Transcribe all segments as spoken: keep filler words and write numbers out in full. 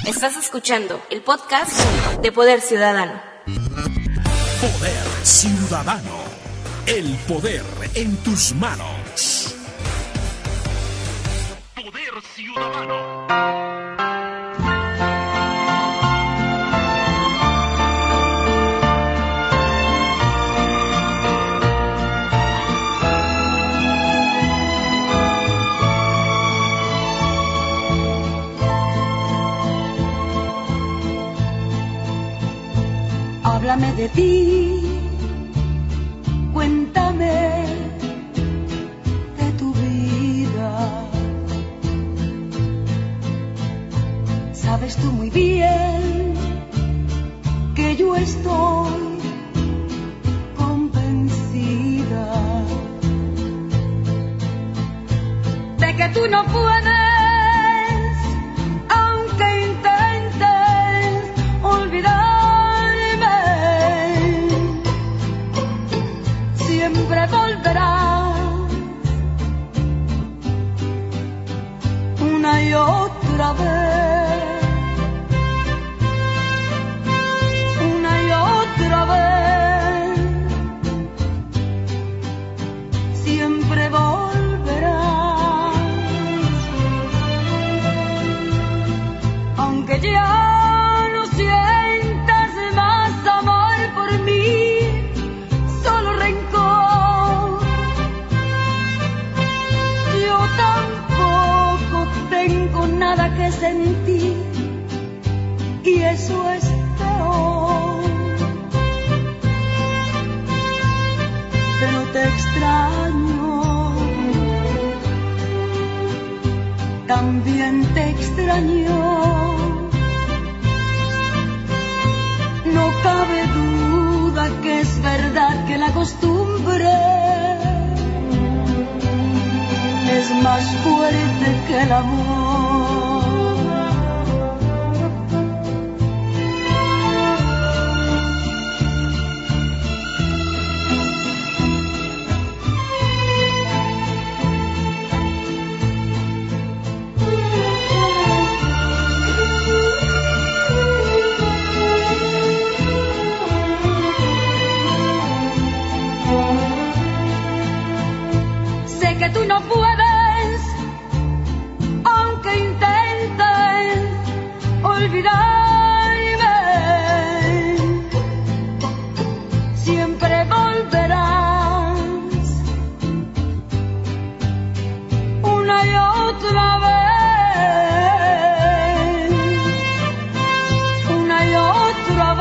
Estás escuchando el podcast de Poder Ciudadano. Poder Ciudadano. El poder en tus manos. Poder Ciudadano. Háblame de ti, cuéntame de tu vida. Sabes tú muy bien que yo estoy convencida de que tú no puedes, aunque intentes olvidar. Siempre volverás una y otra vez, una y otra vez, siempre volverás, aunque ya no sientas más amor por mí, solo rencor. Tengo nada que sentir y eso es peor, pero te extraño, también te extraño. No cabe duda que es verdad que la costumbre es más fuerte que el amor. Sé que tú no puedes, olvidarme, siempre volverás una y otra vez, una y otra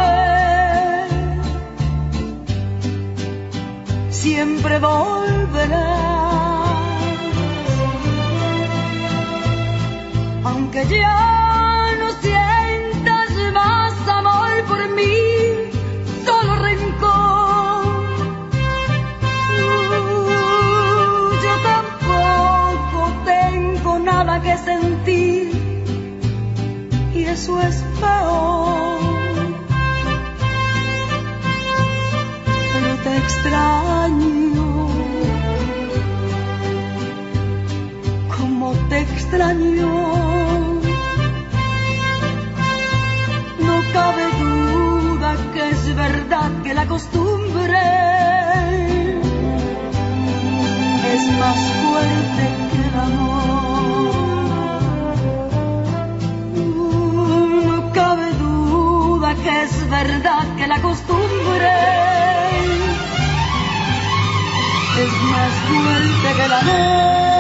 vez, siempre volverás, aunque ya por mí, solo rencor. Uh, yo tampoco tengo nada que sentir y eso es peor, pero te extraño, como te extraño. No cabe duda que es verdad que la costumbre es más fuerte que el amor. No cabe duda que es verdad que la costumbre es más fuerte que el amor.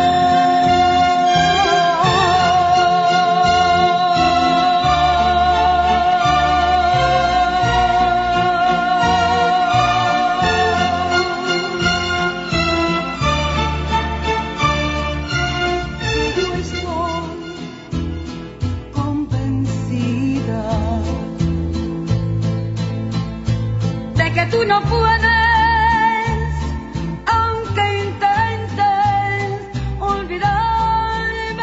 Tú no puedes, aunque intentes olvidarme.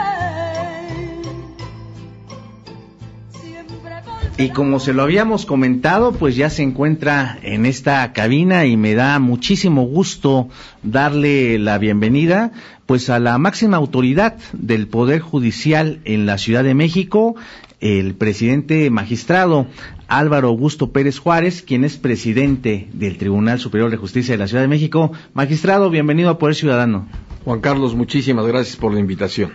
Y como se lo habíamos comentado, pues ya se encuentra en esta cabina y me da muchísimo gusto darle la bienvenida pues a la máxima autoridad del Poder Judicial en la Ciudad de México, el presidente magistrado Álvaro Augusto Pérez Juárez, quien es presidente del Tribunal Superior de Justicia de la Ciudad de México. Magistrado, bienvenido a Poder Ciudadano. Juan Carlos, muchísimas gracias por la invitación.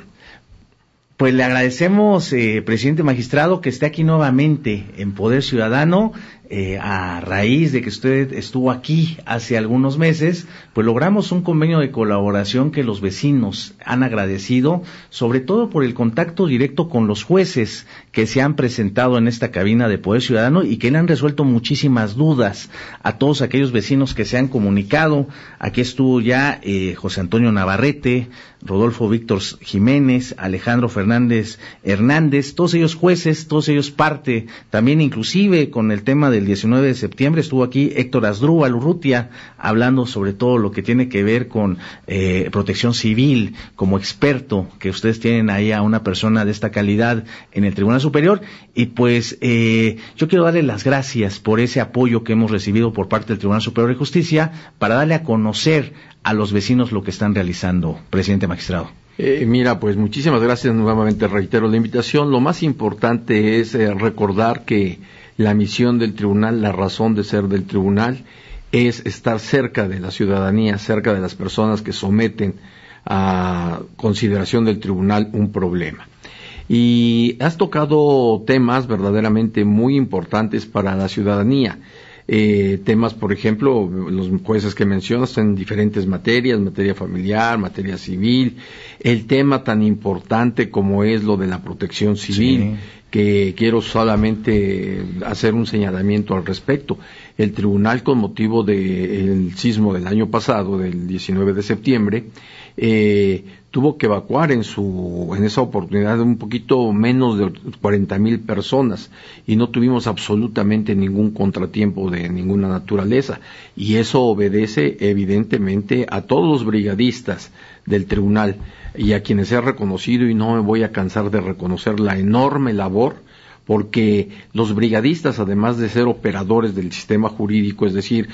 Pues le agradecemos, eh, presidente magistrado, que esté aquí nuevamente en Poder Ciudadano. Eh, a raíz de que usted estuvo aquí hace algunos meses, pues logramos un convenio de colaboración que los vecinos han agradecido, sobre todo por el contacto directo con los jueces que se han presentado en esta cabina de Poder Ciudadano y que le han resuelto muchísimas dudas a todos aquellos vecinos que se han comunicado. Aquí estuvo ya eh, José Antonio Navarrete, Rodolfo Víctor Jiménez, Alejandro Fernández Hernández, todos ellos jueces, todos ellos parte, también inclusive con el tema del diecinueve de septiembre estuvo aquí Héctor Asdrúbal Urrutia hablando sobre todo lo que tiene que ver con eh, protección civil, como experto, que ustedes tienen ahí a una persona de esta calidad en el Tribunal Superior, y pues eh, yo quiero darle las gracias por ese apoyo que hemos recibido por parte del Tribunal Superior de Justicia para darle a conocer a los vecinos lo que están realizando, presidente magistrado. Eh, mira, pues muchísimas gracias, nuevamente reitero la invitación. Lo más importante es eh, recordar que la misión del tribunal, la razón de ser del tribunal, es estar cerca de la ciudadanía, cerca de las personas que someten a consideración del tribunal un problema. Y has tocado temas verdaderamente muy importantes para la ciudadanía. Eh, temas, por ejemplo, los jueces que mencionas en diferentes materias, materia familiar, materia civil, el tema tan importante como es lo de la protección civil, sí, que quiero solamente hacer un señalamiento al respecto. El tribunal, con motivo del sismo del año pasado, del diecinueve de septiembre, eh, tuvo que evacuar en su en esa oportunidad un poquito menos de cuarenta mil personas y no tuvimos absolutamente ningún contratiempo de ninguna naturaleza, y eso obedece evidentemente a todos los brigadistas del tribunal y a quienes he reconocido, y no me voy a cansar de reconocer la enorme labor, porque los brigadistas, además de ser operadores del sistema jurídico, es decir,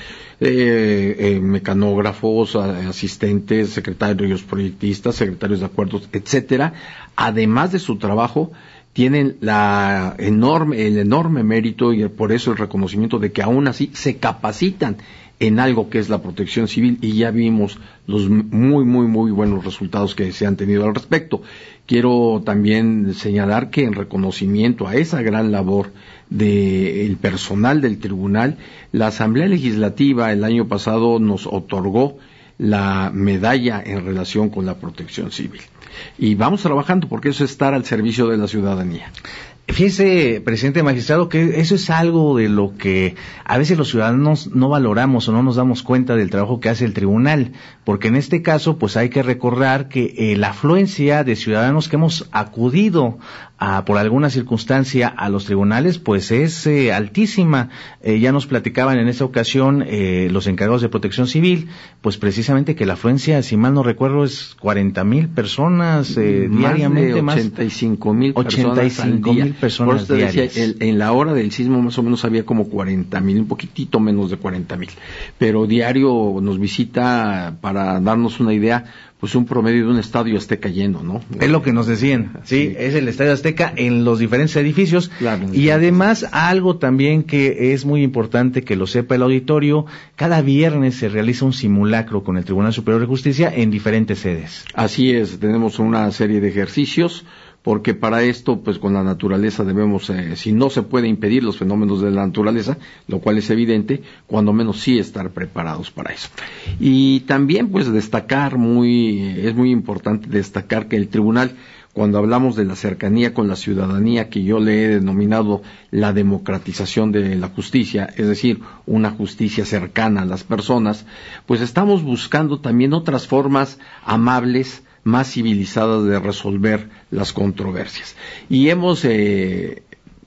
eh, eh, mecanógrafos, asistentes, secretarios proyectistas, secretarios de acuerdos, etcétera, además de su trabajo, tienen la enorme, el enorme mérito y por eso el reconocimiento de que aún así se capacitan en algo que es la protección civil, y ya vimos los muy, muy, muy buenos resultados que se han tenido al respecto. Quiero también señalar que en reconocimiento a esa gran labor del personal del tribunal, la Asamblea Legislativa el año pasado nos otorgó la medalla en relación con la protección civil. Y vamos trabajando porque eso es estar al servicio de la ciudadanía. Fíjese, presidente magistrado, que eso es algo de lo que a veces los ciudadanos no valoramos o no nos damos cuenta del trabajo que hace el tribunal, porque en este caso pues hay que recordar que eh, la afluencia de ciudadanos que hemos acudido a, por alguna circunstancia a los tribunales pues es eh, altísima. Eh, ya nos platicaban en esta ocasión eh, los encargados de protección civil, pues precisamente que la afluencia, si mal no recuerdo, es cuarenta mil personas eh, más diariamente, de ochenta y cinco mil personas al día. Personas Por eso te diarias. decía, el, en la hora del sismo más o menos había como cuarenta mil, un poquitito menos de cuarenta mil, pero diario nos visita, para darnos una idea, pues un promedio de un estadio Azteca lleno, ¿no? Es lo que nos decían, sí, sí, es el Estadio Azteca en los diferentes edificios, claro, y además algo también que es muy importante que lo sepa el auditorio, cada viernes se realiza un simulacro con el Tribunal Superior de Justicia en diferentes sedes. Así es, tenemos una serie de ejercicios, porque para esto, pues con la naturaleza debemos, eh, si no se puede impedir los fenómenos de la naturaleza, lo cual es evidente, cuando menos sí estar preparados para eso. Y también, pues destacar, muy, es muy importante destacar que el tribunal, cuando hablamos de la cercanía con la ciudadanía, que yo le he denominado la democratización de la justicia, es decir, una justicia cercana a las personas, pues estamos buscando también otras formas amables, más civilizadas de resolver las controversias. Y hemos eh,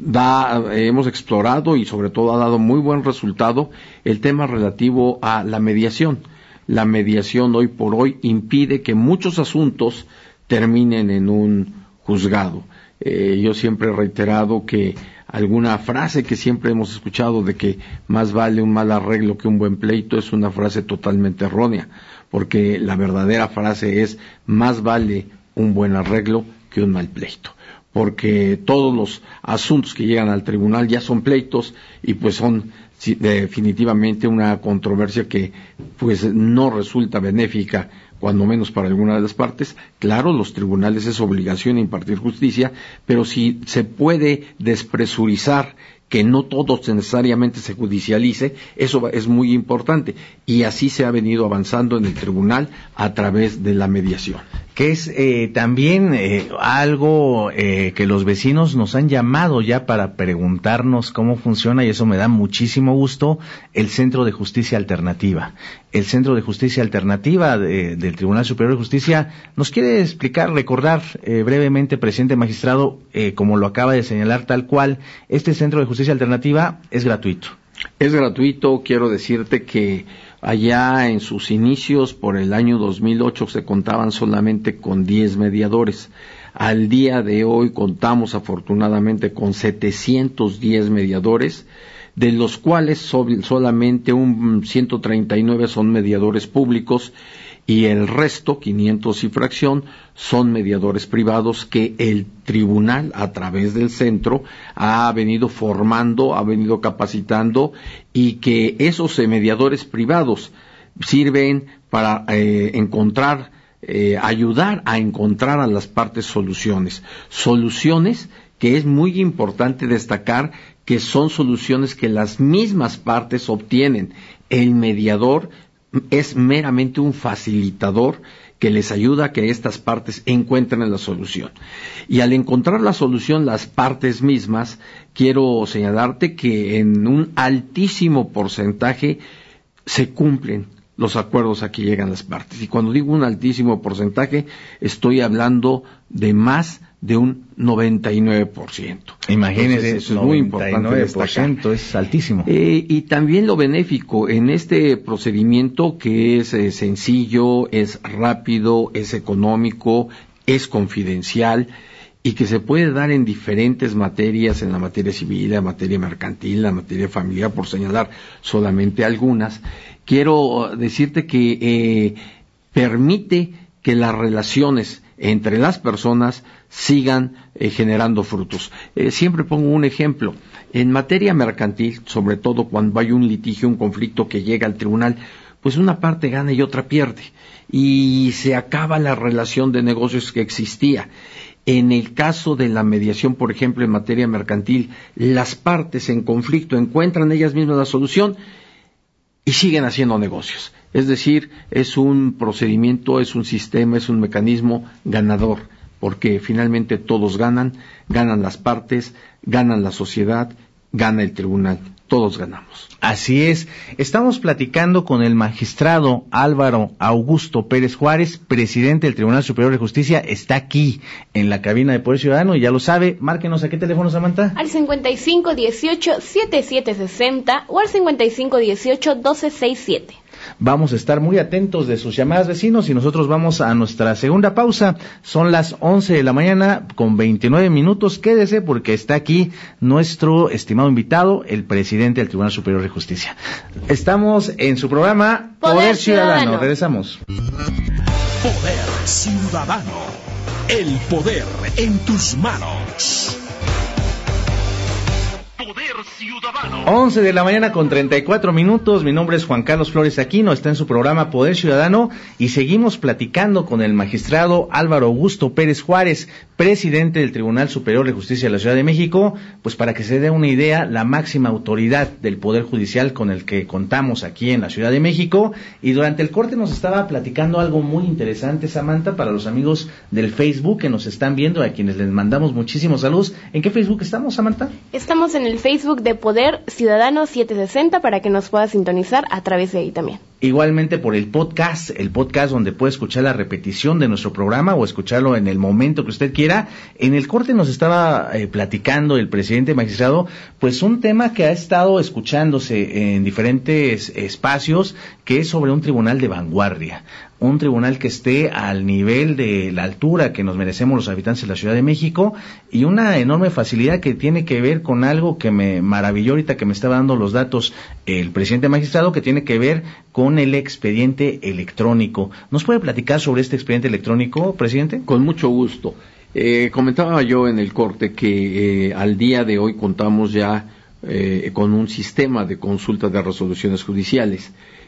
da, hemos explorado y sobre todo ha dado muy buen resultado el tema relativo a la mediación. La mediación hoy por hoy impide que muchos asuntos terminen en un juzgado. Eh, yo siempre he reiterado que alguna frase que siempre hemos escuchado de que más vale un mal arreglo que un buen pleito es una frase totalmente errónea, porque la verdadera frase es más vale un buen arreglo que un mal pleito. porque todos los asuntos que llegan al tribunal ya son pleitos y pues son sí, definitivamente una controversia que pues no resulta benéfica, cuando menos para alguna de las partes. Claro, los tribunales es obligación impartir justicia, pero si se puede despresurizar que no todo necesariamente se judicialice, eso es muy importante, y así se ha venido avanzando en el tribunal a través de la mediación. Que es eh, también eh, algo eh, que los vecinos nos han llamado ya para preguntarnos cómo funciona, y eso me da muchísimo gusto, el Centro de Justicia Alternativa. El Centro de Justicia Alternativa de, del Tribunal Superior de Justicia, ¿nos quiere explicar, recordar eh, brevemente, presidente magistrado, eh, como lo acaba de señalar tal cual, este Centro de Justicia Alternativa es gratuito? Es gratuito, quiero decirte que allá en sus inicios, por el año dos mil ocho, se contaban solamente con diez mediadores. Al día de hoy contamos afortunadamente con setecientos diez mediadores, de los cuales solamente un ciento treinta y nueve son mediadores públicos y el resto, quinientos y fracción, son mediadores privados que el tribunal, a través del centro, ha venido formando, ha venido capacitando, y que esos mediadores privados sirven para eh, encontrar, eh, ayudar a encontrar a las partes soluciones. Soluciones que es muy importante destacar que son soluciones que las mismas partes obtienen. El mediador es meramente un facilitador que les ayuda a que estas partes encuentren la solución. Y al encontrar la solución las partes mismas, quiero señalarte que en un altísimo porcentaje se cumplen los acuerdos a que llegan las partes. Y cuando digo un altísimo porcentaje, estoy hablando de más de un noventa y nueve por ciento. Imagínese, Entonces, eso es muy importante destacar. Es altísimo. Eh, y también lo benéfico en este procedimiento, que es eh, sencillo, es rápido, es económico, es confidencial, y que se puede dar en diferentes materias, en la materia civil, la materia mercantil, la materia familiar, por señalar solamente algunas. Quiero decirte que eh, permite que las relaciones entre las personas sigan eh, generando frutos. Eh, siempre pongo un ejemplo. En materia mercantil, sobre todo cuando hay un litigio, un conflicto que llega al tribunal, pues una parte gana y otra pierde, y se acaba la relación de negocios que existía. En el caso de la mediación, por ejemplo, en materia mercantil, las partes en conflicto encuentran ellas mismas la solución y siguen haciendo negocios. Es decir, es un procedimiento, es un sistema, es un mecanismo ganador, porque finalmente todos ganan, ganan las partes, ganan la sociedad, gana el tribunal, todos ganamos. Así es, estamos platicando con el magistrado Álvaro Augusto Pérez Juárez, presidente del Tribunal Superior de Justicia. Está aquí en la cabina de Poder Ciudadano y ya lo sabe. Márquenos, ¿a qué teléfono, Samantha? Al cincuenta y cinco dieciocho setenta y siete sesenta o al cincuenta y cinco dieciocho doce sesenta y siete. Vamos a estar muy atentos de sus llamadas, vecinos, y nosotros vamos a nuestra segunda pausa. Son las once de la mañana con veintinueve minutos. Quédese porque está aquí nuestro estimado invitado, el presidente del Tribunal Superior de Justicia. Estamos en su programa Poder, Poder Ciudadano. Ciudadano. Regresamos. Poder Ciudadano. El poder en tus manos. Ciudadano. once de la mañana con treinta y cuatro minutos. Mi nombre es Juan Carlos Flores Aquino, está en su programa Poder Ciudadano y seguimos platicando con el magistrado Álvaro Augusto Pérez Juárez, presidente del Tribunal Superior de Justicia de la Ciudad de México, pues para que se dé una idea, la máxima autoridad del Poder Judicial con el que contamos aquí en la Ciudad de México. Y durante el corte nos estaba platicando algo muy interesante, Samantha, para los amigos del Facebook que nos están viendo, a quienes les mandamos muchísimos saludos. ¿En qué Facebook estamos, Samantha? Estamos en el Facebook de Poder Ciudadano setecientos sesenta para que nos pueda sintonizar a través de ahí también. Igualmente por el podcast, el podcast donde puede escuchar la repetición de nuestro programa o escucharlo en el momento que usted quiera. En el corte nos estaba eh, platicando el presidente magistrado, pues un tema que ha estado escuchándose en diferentes espacios, que es sobre un tribunal de vanguardia. Un tribunal que esté al nivel de la altura que nos merecemos los habitantes de la Ciudad de México, y una enorme facilidad que tiene que ver con algo que me maravilló ahorita que me estaba dando los datos el presidente magistrado, que tiene que ver con el expediente electrónico. ¿Nos puede platicar sobre este expediente electrónico, presidente? Con mucho gusto. Eh, comentaba yo en el corte que eh, al día de hoy contamos ya eh, con un sistema de consulta de resoluciones judiciales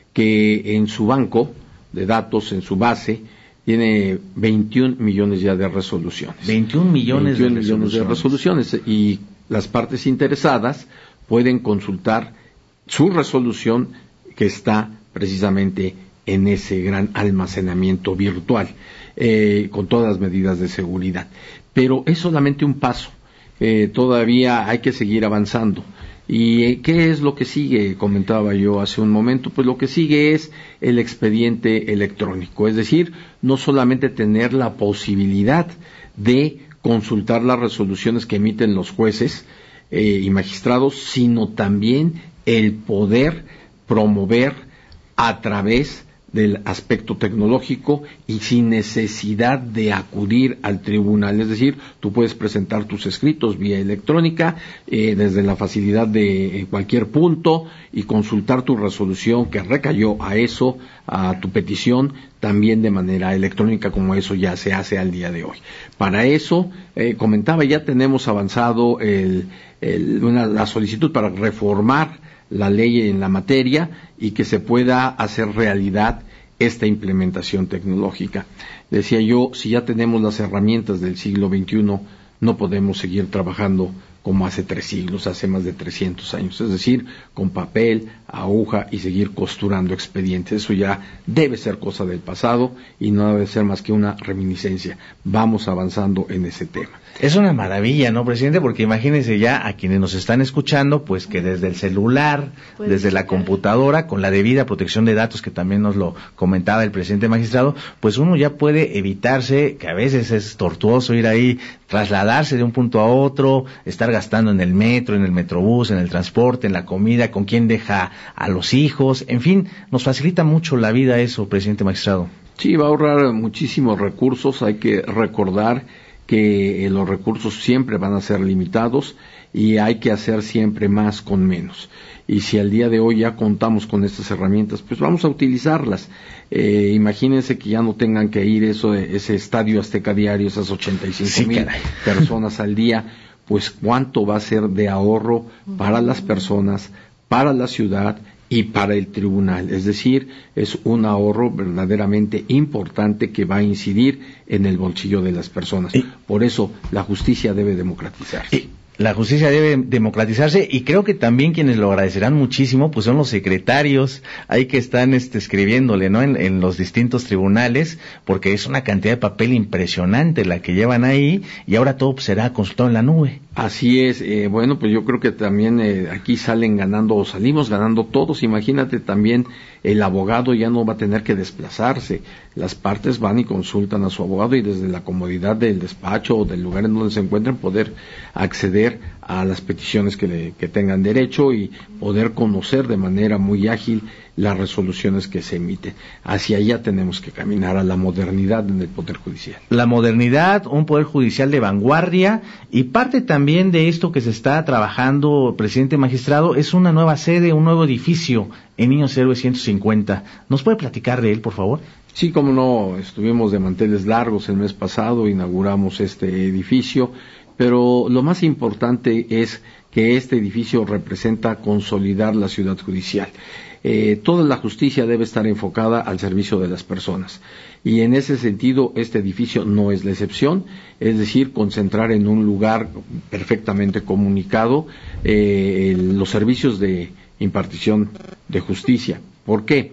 que en su banco de datos, en su base, tiene veintiún millones ya de resoluciones. veintiún millones, veintiún de, millones resoluciones. de resoluciones y las partes interesadas pueden consultar su resolución que está precisamente en ese gran almacenamiento virtual, eh, con todas las medidas de seguridad. Pero es solamente un paso, eh, todavía hay que seguir avanzando. ¿Y eh, qué es lo que sigue? Comentaba yo hace un momento, pues lo que sigue es el expediente electrónico, es decir, no solamente tener la posibilidad de consultar las resoluciones que emiten los jueces eh, y magistrados, sino también el poder promover a través del aspecto tecnológico y sin necesidad de acudir al tribunal. Es decir, tú puedes presentar tus escritos vía electrónica eh, desde la facilidad de eh, cualquier punto y consultar tu resolución que recayó a eso, a tu petición, también de manera electrónica, como eso ya se hace al día de hoy. Para eso, eh, comentaba, ya tenemos avanzado el, el, una, la solicitud para reformar la ley en la materia y que se pueda hacer realidad esta implementación tecnológica. Decía yo, si ya tenemos las herramientas del siglo veintiuno, no podemos seguir trabajando como hace tres siglos, hace más de trescientos años, es decir, con papel, aguja y seguir costurando expedientes. Eso ya debe ser cosa del pasado y no debe ser más que una reminiscencia. Vamos avanzando en ese tema. Es una maravilla, ¿no, presidente? Porque imagínense ya a quienes nos están escuchando, pues que desde el celular, pues desde la computadora, con la debida protección de datos, que también nos lo comentaba el presidente magistrado, pues uno ya puede evitarse, que a veces es tortuoso ir ahí, trasladarse de un punto a otro, estar gastando en el metro, en el metrobús, en el transporte, en la comida, con quién deja a los hijos, en fin, nos facilita mucho la vida eso, presidente magistrado. Sí, va a ahorrar muchísimos recursos. Hay que recordar que eh, los recursos siempre van a ser limitados y hay que hacer siempre más con menos. Y si al día de hoy ya contamos con estas herramientas, pues vamos a utilizarlas. Eh, imagínense que ya no tengan que ir eso, ese estadio Azteca diario, esas ochenta y cinco mil personas al día, pues cuánto va a ser de ahorro para las personas, para la ciudad y para el tribunal. Es decir, es un ahorro verdaderamente importante que va a incidir en el bolsillo de las personas. Por eso la justicia debe democratizarse. La justicia debe democratizarse y creo que también quienes lo agradecerán muchísimo pues son los secretarios ahí que están este, escribiéndole, ¿no? En, en los distintos tribunales, porque es una cantidad de papel impresionante la que llevan ahí y ahora todo pues, será consultado en la nube. Así es, eh, bueno, pues yo creo que también eh, aquí salen ganando o salimos ganando todos. Imagínate también el abogado ya no va a tener que desplazarse, las partes van y consultan a su abogado y desde la comodidad del despacho o del lugar en donde se encuentren poder acceder a las peticiones que, le, que tengan derecho y poder conocer de manera muy ágil las resoluciones que se emiten. Hacia allá tenemos que caminar, a la modernidad en el Poder Judicial. La modernidad, un Poder Judicial de vanguardia, y parte también de esto que se está trabajando, presidente magistrado, es una nueva sede, un nuevo edificio en Niños Héroes ciento cincuenta. ¿Nos puede platicar de él, por favor? Sí, como no, estuvimos de manteles largos el mes pasado, inauguramos este edificio, pero lo más importante es que este edificio representa consolidar la ciudad judicial. Eh, toda la justicia debe estar enfocada al servicio de las personas y en ese sentido este edificio no es la excepción, es decir, concentrar en un lugar perfectamente comunicado eh, el, los servicios de impartición de justicia. ¿Por qué?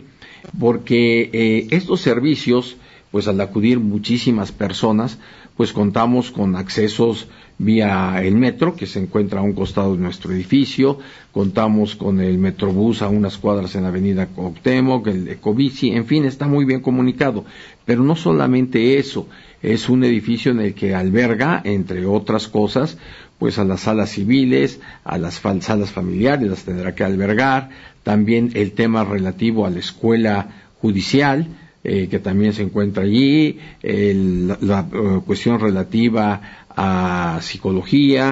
Porque eh, estos servicios, pues al acudir muchísimas personas, pues contamos con accesos vía el metro, que se encuentra a un costado de nuestro edificio, contamos con el metrobús a unas cuadras en la avenida Cuauhtémoc, el Ecobici, en fin, está muy bien comunicado. Pero no solamente eso, es un edificio en el que alberga, entre otras cosas, pues a las salas civiles, a las salas familiares, las tendrá que albergar, también el tema relativo a la escuela judicial, eh, que también se encuentra allí, el, la, la uh, cuestión relativa a psicología,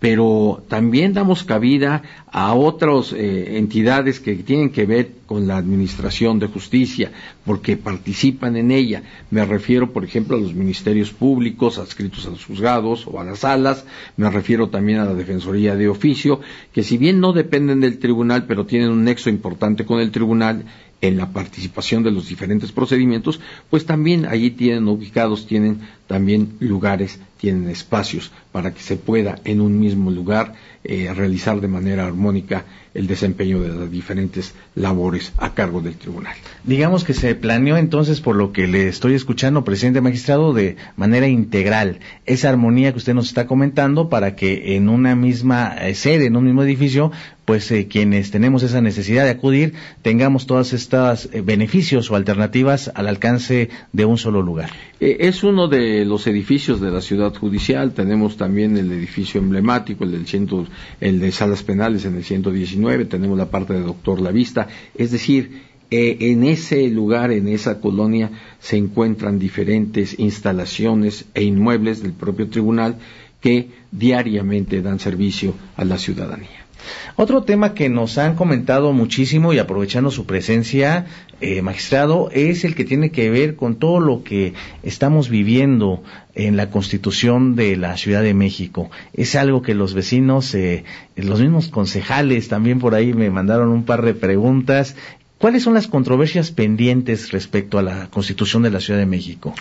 pero también damos cabida a otras eh, entidades que tienen que ver con la administración de justicia, porque participan en ella. Me refiero, por ejemplo, a los ministerios públicos adscritos a los juzgados o a las salas, me refiero también a la Defensoría de Oficio, que si bien no dependen del tribunal, pero tienen un nexo importante con el tribunal en la participación de los diferentes procedimientos, pues también allí tienen ubicados, tienen también lugares, tienen espacios para que se pueda en un mismo lugar eh, realizar de manera armónica el desempeño de las diferentes labores a cargo del tribunal. Digamos que se planeó entonces, por lo que le estoy escuchando, presidente magistrado, de manera integral, esa armonía que usted nos está comentando para que en una misma eh, sede, en un mismo edificio, pues eh, quienes tenemos esa necesidad de acudir, tengamos todas estas eh, beneficios o alternativas al alcance de un solo lugar. Eh, es uno de los edificios de la ciudad judicial. Tenemos también el edificio emblemático, el del ciento, el de salas penales en el ciento diecinueve, tenemos la parte de Doctor Lavista, es decir, eh, en ese lugar, en esa colonia, se encuentran diferentes instalaciones e inmuebles del propio tribunal que diariamente dan servicio a la ciudadanía. Otro tema que nos han comentado muchísimo y aprovechando su presencia, eh, magistrado, es el que tiene que ver con todo lo que estamos viviendo en la Constitución de la Ciudad de México. Es algo que los vecinos, eh, los mismos concejales también por ahí me mandaron un par de preguntas. ¿Cuáles son las controversias pendientes respecto a la Constitución de la Ciudad de México?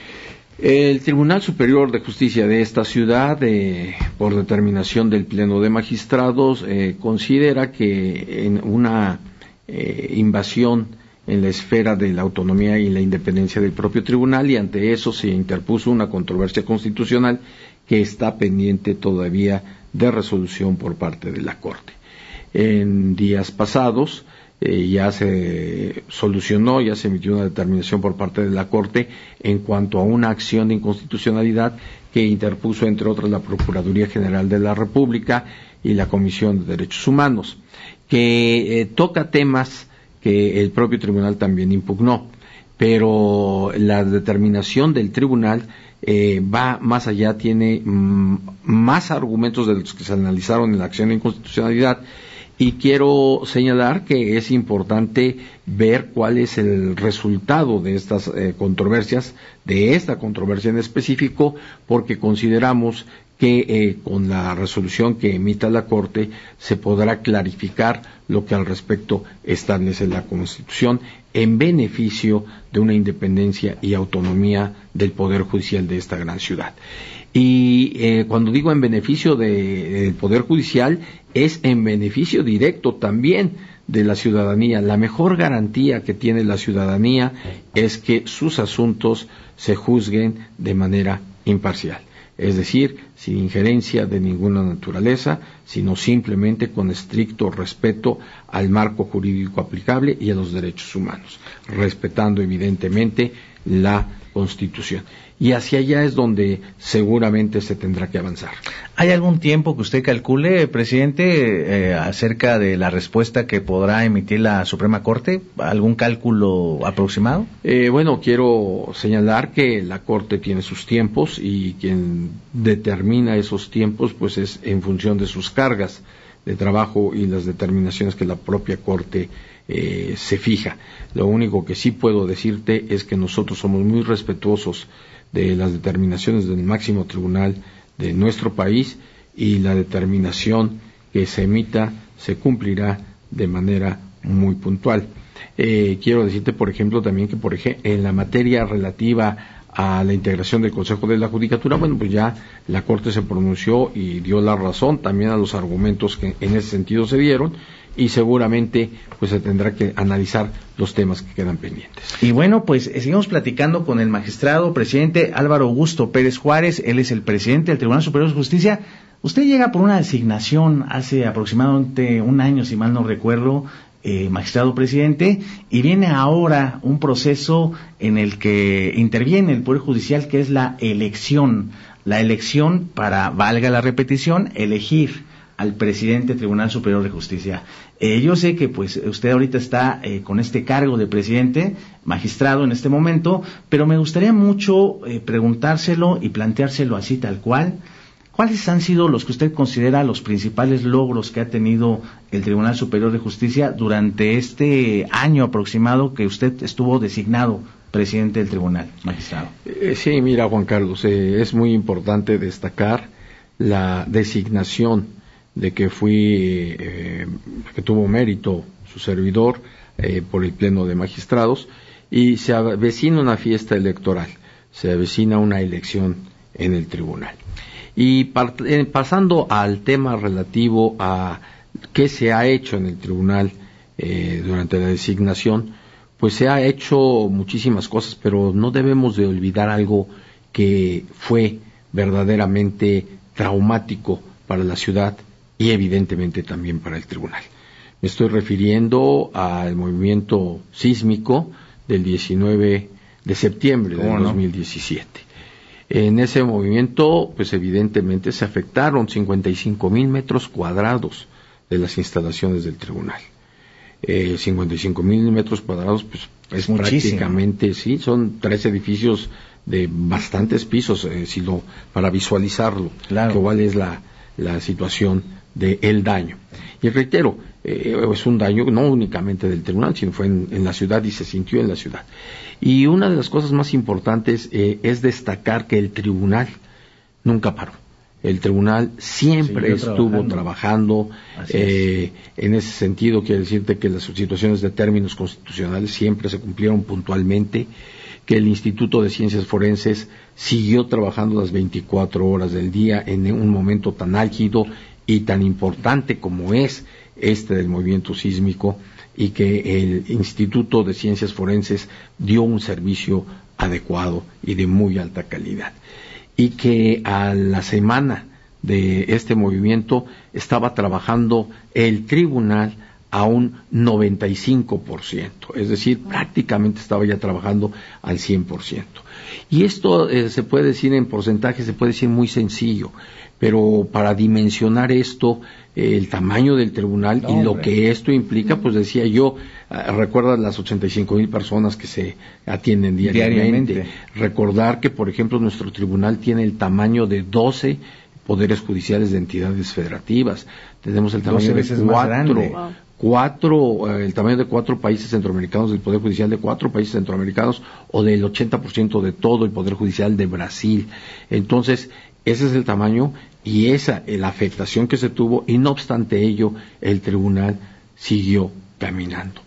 El Tribunal Superior de Justicia de esta ciudad, eh, por determinación del Pleno de Magistrados, eh, considera que en una eh, invasión en la esfera de la autonomía y la independencia del propio tribunal, y ante eso se interpuso una controversia constitucional que está pendiente todavía de resolución por parte de la Corte. En días pasados, Eh, ya se solucionó, ya se emitió una determinación por parte de la Corte en cuanto a una acción de inconstitucionalidad que interpuso, entre otras, la Procuraduría General de la República y la Comisión de Derechos Humanos, que eh, toca temas que el propio tribunal también impugnó, pero la determinación del tribunal eh, va más allá, tiene mm, más argumentos de los que se analizaron en la acción de inconstitucionalidad. Y quiero señalar que es importante ver cuál es el resultado de estas eh, controversias, de esta controversia en específico, porque consideramos que eh, con la resolución que emita la Corte se podrá clarificar lo que al respecto establece la Constitución en beneficio de una independencia y autonomía del Poder Judicial de esta gran ciudad. Y eh, cuando digo en beneficio de, del Poder Judicial, es en beneficio directo también de la ciudadanía. La mejor garantía que tiene la ciudadanía es que sus asuntos se juzguen de manera imparcial, es decir, sin injerencia de ninguna naturaleza, sino simplemente con estricto respeto al marco jurídico aplicable y a los derechos humanos, respetando evidentemente la Constitución. Y hacia allá es donde seguramente se tendrá que avanzar. ¿Hay algún tiempo que usted calcule, presidente, eh, acerca de la respuesta que podrá emitir la Suprema Corte? ¿Algún cálculo aproximado? Eh, bueno, quiero señalar que la Corte tiene sus tiempos y quien determina esos tiempos pues es en función de sus cargas de trabajo y las determinaciones que la propia Corte eh, se fija. Lo único que sí puedo decirte es que nosotros somos muy respetuosos de las determinaciones del máximo tribunal de nuestro país, y la determinación que se emita se cumplirá de manera muy puntual. Eh, quiero decirte, por ejemplo, también que por ejemplo, en la materia relativa a la integración del Consejo de la Judicatura, bueno, pues ya la Corte se pronunció y dio la razón también a los argumentos que en ese sentido se dieron, y seguramente pues se tendrá que analizar los temas que quedan pendientes. Y bueno, pues seguimos platicando con el magistrado presidente Álvaro Augusto Pérez Juárez. Él es el presidente del Tribunal Superior de Justicia. Usted llega por una designación hace aproximadamente un año, si mal no recuerdo, eh, magistrado presidente, y viene ahora un proceso en el que interviene el Poder Judicial, que es la elección, la elección para, valga la repetición, elegir al presidente del Tribunal Superior de Justicia. Eh, yo sé que pues usted ahorita está eh, con este cargo de presidente, magistrado en este momento, pero me gustaría mucho eh, preguntárselo y planteárselo así tal cual. ¿cuáles han sido los que usted considera los principales logros que ha tenido el Tribunal Superior de Justicia durante este año aproximado que usted estuvo designado presidente del tribunal, magistrado? Eh, sí, mira, Juan Carlos, eh, es muy importante destacar la designación de que fui, eh, que tuvo mérito su servidor eh, por el Pleno de Magistrados, y se avecina una fiesta electoral, se avecina una elección en el tribunal. Y part, eh, pasando al tema relativo a qué se ha hecho en el tribunal eh, durante la designación, pues se ha hecho muchísimas cosas, pero no debemos de olvidar algo que fue verdaderamente traumático para la ciudad y evidentemente también para el tribunal. Me estoy refiriendo al movimiento sísmico del diecinueve de septiembre de dos mil diecisiete. En ese movimiento, pues evidentemente se afectaron cincuenta y cinco mil metros cuadrados de las instalaciones del tribunal. Eh, cincuenta y cinco mil metros cuadrados, pues es, es prácticamente, sí, son tres edificios de bastantes pisos, eh, si lo, para visualizarlo, claro, que cuál es la, la situación del daño. Y reitero, eh, es un daño no únicamente del tribunal, sino fue en, en la ciudad y se sintió en la ciudad. Y una de las cosas más importantes eh, es destacar que el tribunal nunca paró. El tribunal siempre estuvo trabajando, trabajando eh, en ese sentido. Quiere decirte que las situaciones de términos constitucionales siempre se cumplieron puntualmente, que el Instituto de Ciencias Forenses siguió trabajando las veinticuatro horas del día en un momento tan álgido y tan importante como es este del movimiento sísmico, y que el Instituto de Ciencias Forenses dio un servicio adecuado y de muy alta calidad. Y que a la semana de este movimiento estaba trabajando el tribunal a un noventa y cinco por ciento, es decir, prácticamente estaba ya trabajando al cien por ciento. Y esto eh, se puede decir en porcentaje, se puede decir muy sencillo, pero para dimensionar esto, eh, el tamaño del tribunal no, y lo hombre. que esto implica, pues decía yo, eh, recuerda las ochenta y cinco mil personas que se atienden diariamente. diariamente. Recordar que, por ejemplo, nuestro tribunal tiene el tamaño de doce poderes judiciales de entidades federativas. Tenemos el tamaño de cuatro, cuatro eh, el tamaño de cuatro países centroamericanos, del Poder Judicial de cuatro países centroamericanos, o del ochenta por ciento de todo el Poder Judicial de Brasil. Entonces, ese es el tamaño y esa la afectación que se tuvo, y no obstante ello, el tribunal siguió caminando.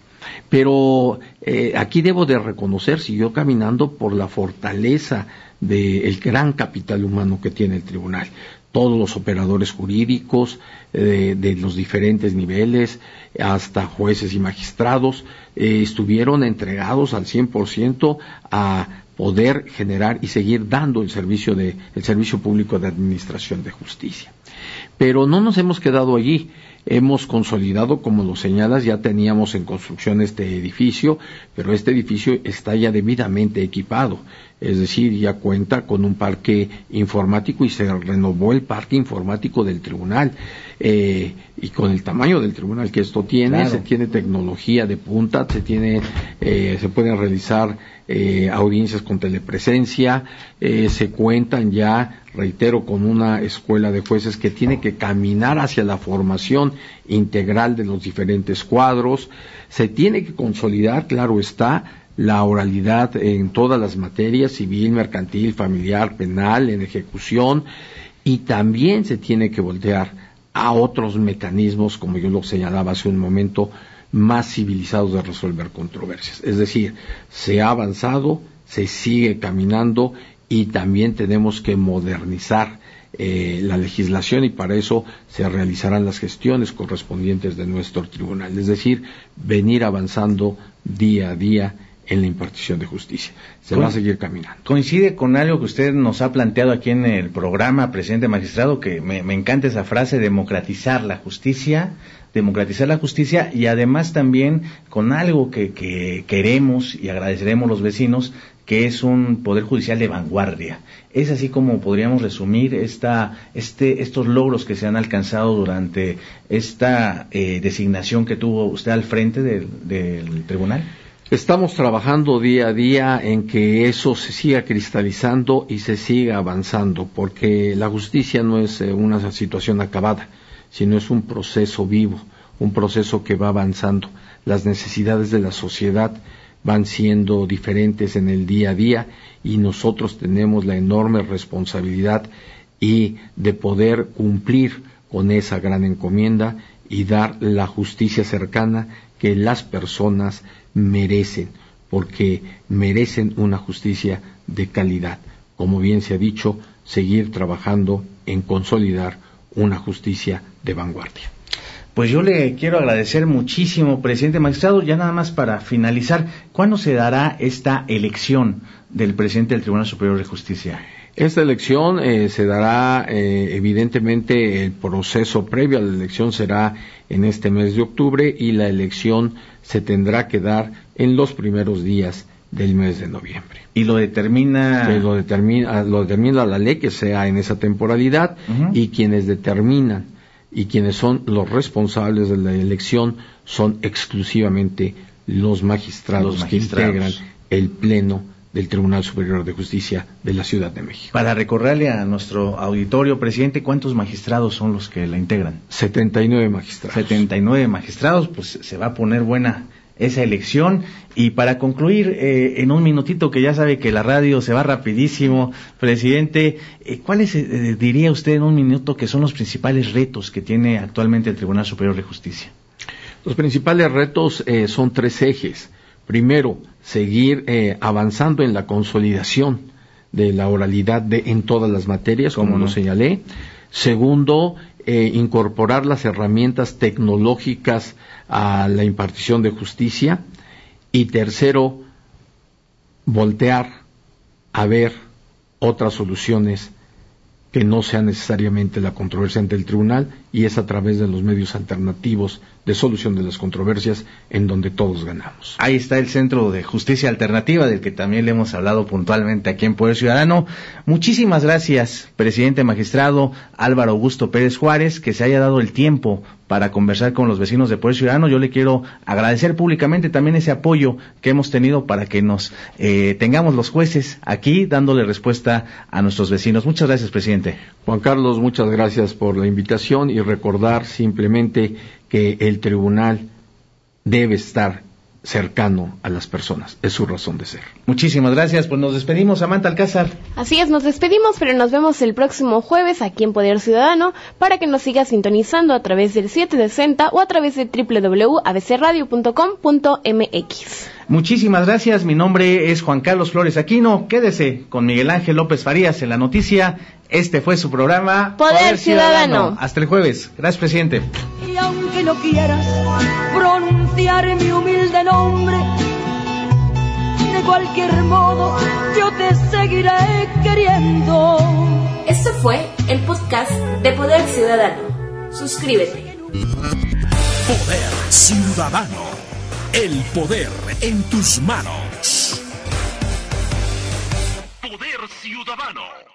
Pero eh, aquí debo de reconocer, siguió caminando por la fortaleza del gran capital humano que tiene el tribunal. Todos los operadores jurídicos eh, de los diferentes niveles, hasta jueces y magistrados, eh, estuvieron entregados al cien por ciento a poder generar y seguir dando el servicio de el servicio público de administración de justicia. Pero no nos hemos quedado allí. Hemos consolidado, como lo señalas, ya teníamos en construcción este edificio, pero este edificio está ya debidamente equipado, es decir, ya cuenta con un parque informático y se renovó el parque informático del tribunal, eh, y con el tamaño del tribunal que esto tiene, claro, se tiene tecnología de punta, se tiene, eh, se pueden realizar eh, audiencias con telepresencia, eh, se cuentan ya, reitero, con una escuela de jueces que tiene que caminar hacia la formación integral de los diferentes cuadros, se tiene que consolidar, claro está, la oralidad en todas las materias, civil, mercantil, familiar, penal, en ejecución, y también se tiene que voltear a otros mecanismos, como yo lo señalaba hace un momento, más civilizados de resolver controversias. Es decir, se ha avanzado, se sigue caminando, y también tenemos que modernizar eh, la legislación, y para eso se realizarán las gestiones correspondientes de nuestro tribunal. Es decir, venir avanzando día a día en la impartición de justicia. Se va a seguir caminando. Coincide con algo que usted nos ha planteado aquí en el programa, presidente magistrado, que me, me encanta esa frase, democratizar la justicia, democratizar la justicia, y además también con algo que, que queremos y agradeceremos los vecinos, que es un poder judicial de vanguardia. Es así como podríamos resumir esta, este, estos logros que se han alcanzado durante esta eh, designación que tuvo usted al frente del, del tribunal. Estamos trabajando día a día en que eso se siga cristalizando y se siga avanzando, porque la justicia no es una situación acabada, sino es un proceso vivo, un proceso que va avanzando. Las necesidades de la sociedad van siendo diferentes en el día a día y nosotros tenemos la enorme responsabilidad y de poder cumplir con esa gran encomienda y dar la justicia cercana que las personas merecen, porque merecen una justicia de calidad. Como bien se ha dicho, seguir trabajando en consolidar una justicia de vanguardia. Pues yo le quiero agradecer muchísimo, presidente magistrado. Ya nada más para finalizar, ¿cuándo se dará esta elección del presidente del Tribunal Superior de Justicia? Esta elección eh, se dará, eh, evidentemente, el proceso previo a la elección será en este mes de octubre y la elección se tendrá que dar en los primeros días del mes de noviembre. ¿Y lo determina? Que lo determina, lo determina la ley que sea en esa temporalidad, uh-huh. Y quienes determinan y quienes son los responsables de la elección son exclusivamente los magistrados, los magistrados. que integran el Pleno del Tribunal Superior de Justicia de la Ciudad de México. Para recordarle a nuestro auditorio, presidente, ¿cuántos magistrados son los que la integran? setenta y nueve magistrados. setenta y nueve magistrados, pues se va a poner buena esa elección. Y para concluir, eh, en un minutito, que ya sabe que la radio se va rapidísimo, presidente, eh, ¿cuáles eh, diría usted en un minuto que son los principales retos que tiene actualmente el Tribunal Superior de Justicia? Los principales retos eh, son tres ejes. Primero, seguir eh, avanzando en la consolidación de la oralidad de, en todas las materias, como lo señalé. Segundo, eh, incorporar las herramientas tecnológicas a la impartición de justicia. Y tercero, voltear a ver otras soluciones que no sea necesariamente la controversia ante el tribunal, y es a través de los medios alternativos de solución de las controversias en donde todos ganamos. Ahí está el Centro de Justicia Alternativa, del que también le hemos hablado puntualmente aquí en Poder Ciudadano. Muchísimas gracias, presidente magistrado Álvaro Augusto Pérez Juárez, que se haya dado el tiempo para conversar con los vecinos de Poder Ciudadano. Yo le quiero agradecer públicamente también ese apoyo que hemos tenido para que nos eh, tengamos los jueces aquí dándole respuesta a nuestros vecinos. Muchas gracias, presidente. Juan Carlos, muchas gracias por la invitación y recordar simplemente que el tribunal debe estar cercano a las personas, es su razón de ser. Muchísimas gracias, pues nos despedimos, Samantha Alcázar. Así es, nos despedimos, pero nos vemos el próximo jueves aquí en Poder Ciudadano para que nos siga sintonizando a través del setecientos sesenta o a través de doble u doble u doble u punto a b c radio punto com punto m x. Muchísimas gracias, mi nombre es Juan Carlos Flores Aquino, quédese con Miguel Ángel López Farías en la noticia. Este fue su programa Poder, Poder Ciudadano. Ciudadano. Hasta el jueves. Gracias, presidente. Y aunque no quieras pronunciar mi humilde nombre, de cualquier modo yo te seguiré queriendo. Este fue el podcast de Poder Ciudadano. Suscríbete. Poder Ciudadano. El poder en tus manos. Poder Ciudadano.